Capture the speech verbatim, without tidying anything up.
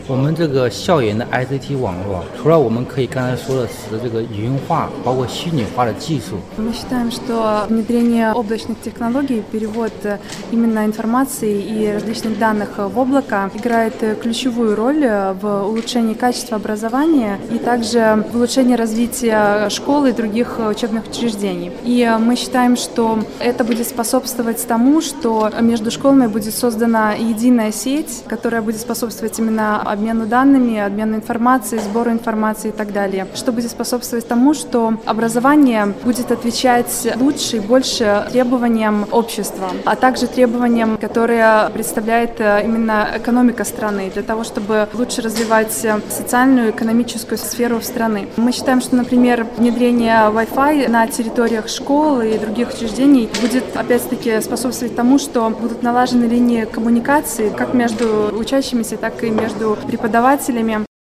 我们这个校园的 I C T 网络，除了我们可以刚才说的是这个语音化，包括虚拟化的技术。 Мы считаем, что внедрение облачных технологий, перевод именно информации и различных данных в облако играет ключевую роль в улучшении качества образования и также в улучшении развития школ и других учебных учреждений. И мы считаем, что это будет способствовать тому, что между школами будет создана единая сеть, которая будет способствовать именно обмену данными, обмену информацией, сбору информации и так далее, что будет способствовать тому, что образование будет отвечать лучше и больше требованиям общества, а также требованиям, которые представляет именно экономика страны, для того, чтобы лучше развивать социальную и экономическую сферу страны. Мы считаем, что, например, внедрение Wi-Fi на территориях школ и других учреждений будет, опять-таки, способствовать тому, что будут налажены линии коммуникации как между учащимися, так и между преподавателями.